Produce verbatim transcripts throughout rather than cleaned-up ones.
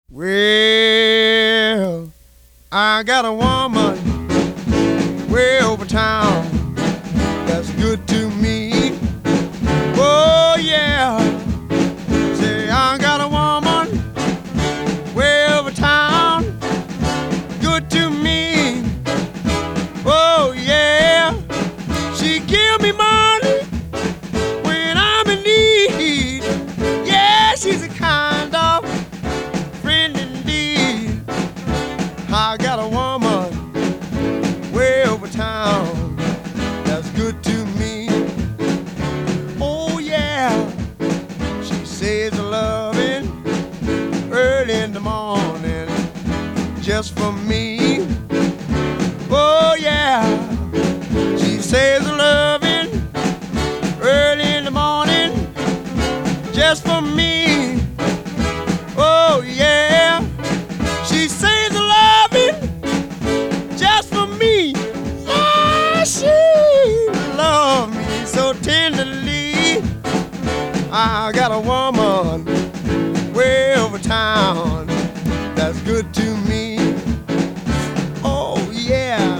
Well, I got a woman way over town that's good to me. Oh yeah, say I got a woman way over town, good to me. Oh yeah, she give me money when I'm in need. Yeah, she's a kind of friend indeed. I got a woman way over town that's good to me. Oh yeah, she says a loving early in the morning just for me. Oh yeah, she says a loving early in the morning just for me. Oh yeah, she says a loving just for me. Yeah, she loves me so tenderly. I got a woman way over town that's good to me. Oh yeah.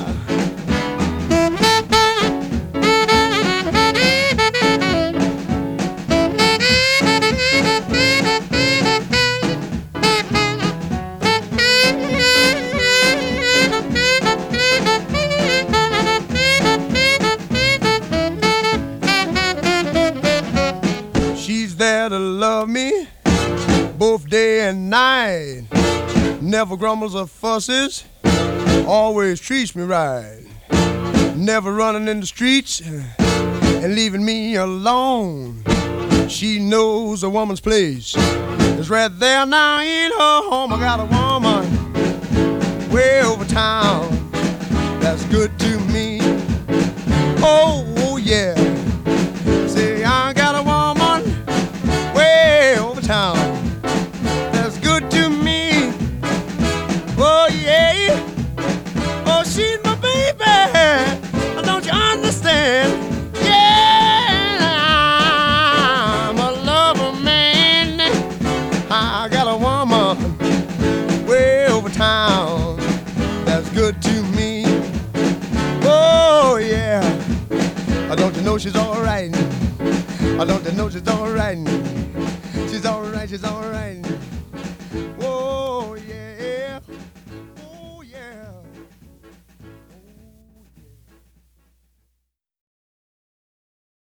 She's there to love me both day and night. Never grumbles or fusses, always treats me right. Never running in the streets and leaving me alone. She knows a woman's place is right there now in her home. I got a woman way over town that's good to me. Oh, oh yeah. Say I got a woman way over town that's good to me. Oh yeah. Oh, she's my baby. Don't you understand? Yeah, I'm a lover man. I got a woman way over town that's good to me. Oh yeah. Don't you know she's alright? Don't you know she's alright? She's alright, she's alright.